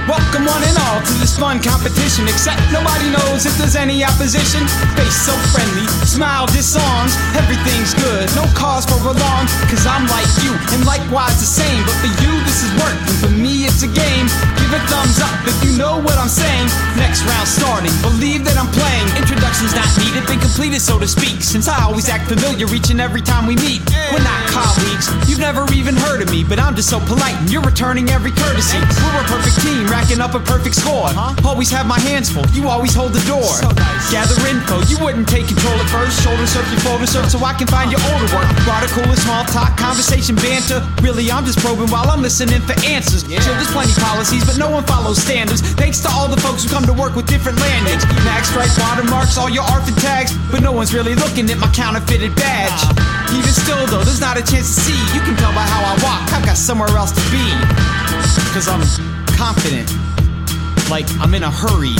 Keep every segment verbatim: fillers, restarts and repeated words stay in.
Welcome one and all to this fun competition, except nobody knows if there's any opposition. Face so friendly, smile disarms, everything's good, no cause for alarm. Cause I'm like you, and likewise the same. But for you this is work, and for me it's a game. Give a thumbs up if you know what I'm saying. Next round starting, believe that I'm playing. Introduction's not needed, been completed so to speak, since I always act familiar each and every time we meet. We're not colleagues, you've never even heard of me, but I'm just so polite and you're returning every courtesy. We're a perfect team, racking up a perfect score. Always have my hands full, you always hold the door. Gather info, you wouldn't take control at first. Shoulder surf your folder surf so I can find your older work. Water cooler, small talk, conversation, banter. Really I'm just probing while I'm listening for answers. Sure, there's plenty policies, but no one follows standards. Thanks to all the folks who come to work with different lanyards. Mag stripe, watermarks, all your ARFID tags, but no one's really looking at my counterfeited badge. Even still though, there's not a chance to see. You can tell by how I walk, I've got somewhere else to be. Cause I'm confident, like I'm in a hurry,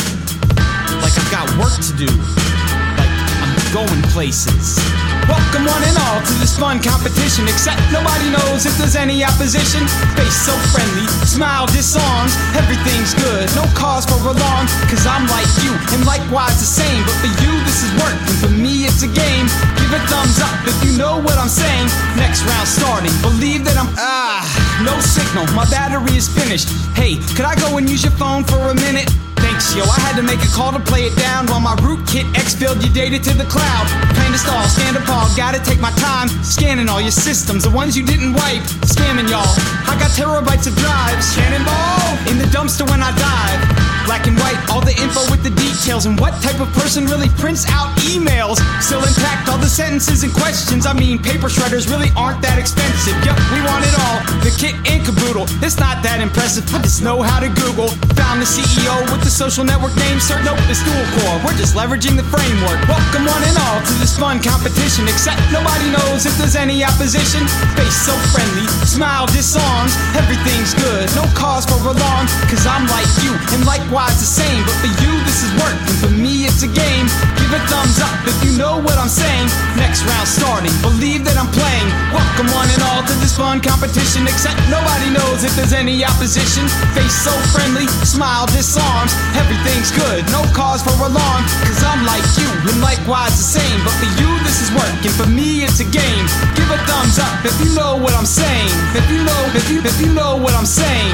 like I've got work to do, like I'm going places. Welcome one and all to this fun competition, except nobody knows if there's any opposition. Face so friendly, smile disarms, everything's good, no cause for alarm. Cause I'm like you, and likewise the same. But for you this is work, and for me it's a game. Give a thumbs up if you know what I'm saying. Next round starting, believe that I'm ah, no signal, my battery is finished. Hey, could I go and use your phone for a minute? Thanks, yo, I had to make a call to play it down while my rootkit exfilled your data to the cloud. Plain to stall, stand appalled, gotta take my time scanning all your systems, the ones you didn't wipe. Scamming y'all, I got terabytes of drives. Cannonball in the dumpster when I dive. Black and white, all the info with the details. And what type of person really prints out emails? Still intact, all the sentences and questions. I mean, paper shredders really aren't that expensive. Yup, we want it all, the kit and caboodle. It's not that impressive, I just know how to Google. Found the C E O with the social network name, sir, nope, it's dual core. We're just leveraging the framework. Welcome one and all to this fun competition, except nobody knows if there's any opposition. Face so friendly, smile disarms, everything's good, no cause for alarm. Cause I'm like you, and likewise the same. But for you this is work, and for me it's a game. Give a thumbs up if you know what I'm saying. Next round starting, believe that I'm playing. Welcome one and all to this fun competition, except nobody knows if there's any opposition. Face so friendly, smile disarms, everything's good, no cause for alarm. Cause I'm like you, and likewise the same. But for you this is work, and for me it's a game. Give a thumbs up if you know what I'm saying. If you know, if you, if you know what I'm saying.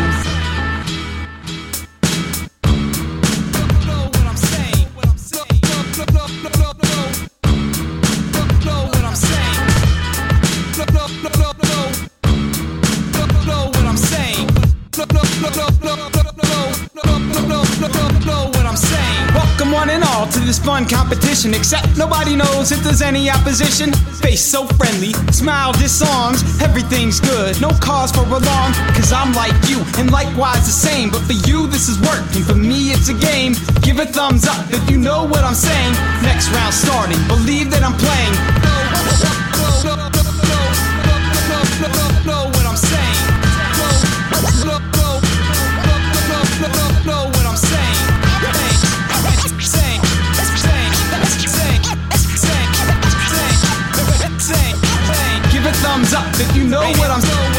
Welcome one and all to this fun competition, except nobody knows if there's any opposition. Face so friendly, smile disarms, everything's good, no cause for alarm. Cause I'm like you, and likewise the same. But for you this is work, and for me it's a game. Give a thumbs up if you know what I'm saying. Next round starting, believe that I'm playing. Know what I'm saying. Know what I'm saying. Give a thumbs up if you know what I'm saying.